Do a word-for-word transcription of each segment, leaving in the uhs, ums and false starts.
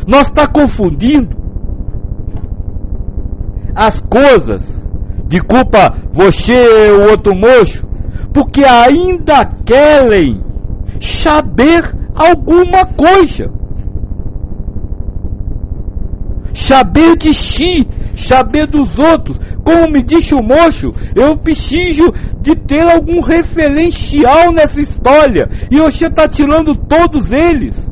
Nós está confundindo as coisas de culpa você o outro moço, porque ainda querem saber alguma coisa, saber de si, saber dos outros. Como me disse o moço, eu preciso de ter algum referencial nessa história, e você está tirando todos eles.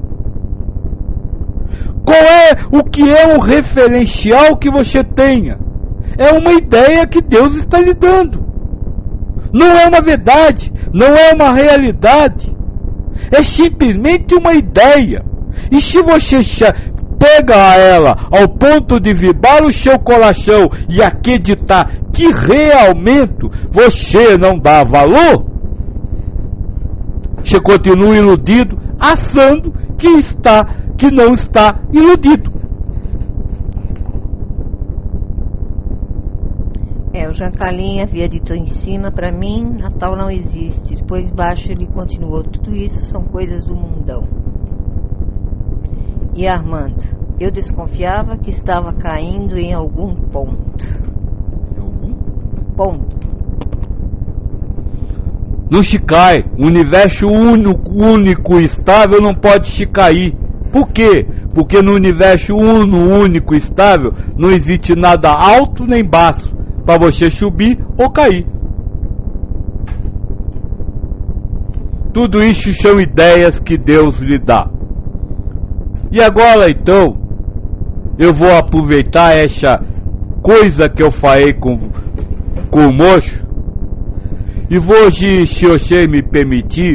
Qual é o que é o referencial que você tenha? É uma ideia que Deus está lhe dando. Não é uma verdade, não é uma realidade. É simplesmente uma ideia. E se você pega ela ao ponto de vibrar o seu coração e acreditar que realmente você não dá valor, você continua iludido, achando que está, que não está iludido. É, o Jancalim havia dito em cima, para mim, Natal não existe. Depois embaixo ele continuou, tudo isso são coisas do mundão. E Armando, eu desconfiava que estava caindo em algum ponto. Algum? Ponto. Não se cai. O universo único, único estável não pode se cair. Por quê? Porque no universo uno, único estável não existe nada alto nem baixo para você subir ou cair. Tudo isso são ideias que Deus lhe dá. E agora então, eu vou aproveitar essa coisa que eu falei com, com o moço, e vou, se você me permitir,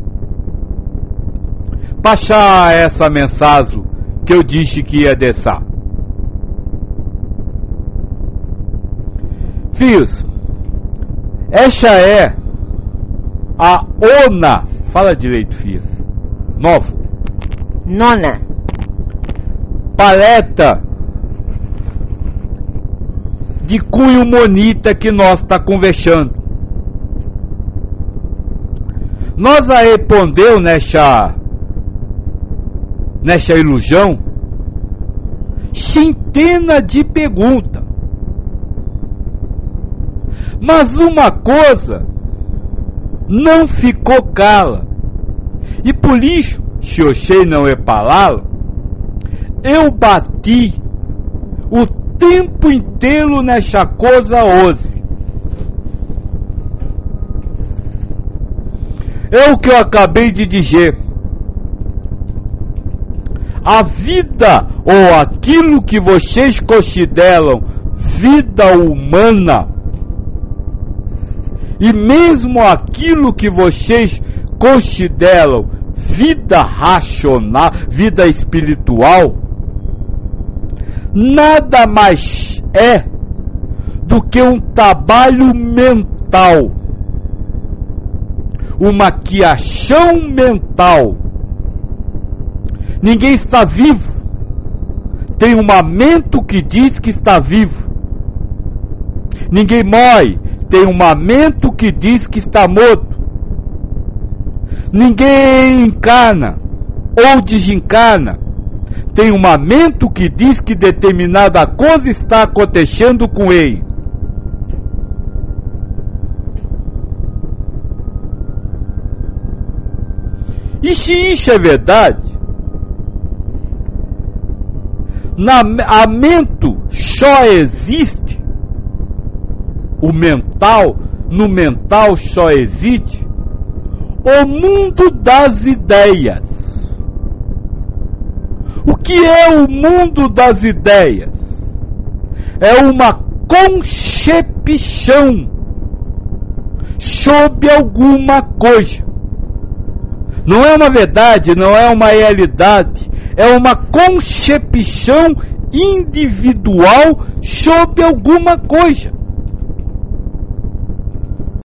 passar essa mensagem que eu disse que ia deixar. Filhos, essa é a ona, fala direito, filha, nova, nona paleta de cunho monita que nós está conversando. Nós a respondeu nessa nessa ilusão centenas de perguntas. Mas uma coisa não ficou cala. E por isso, se você não é palavra, eu bati o tempo inteiro nessa coisa hoje. É o que eu acabei de dizer. A vida, ou aquilo que vocês consideram vida humana, e mesmo aquilo que vocês consideram vida racional, vida espiritual, nada mais é do que um trabalho mental, uma criação mental. Ninguém está vivo. Tem um lamento que diz que está vivo. Ninguém morre. Tem um lamento que diz que está morto. Ninguém encarna ou desencarna. Tem um lamento que diz que determinada coisa está acontecendo com ele. E se isso é verdade, na, a mente só existe, o mental, no mental só existe o mundo das ideias. O que é o mundo das ideias? É uma concepção sobre alguma coisa. Não é uma verdade, não é uma realidade, é uma concepção individual sobre alguma coisa.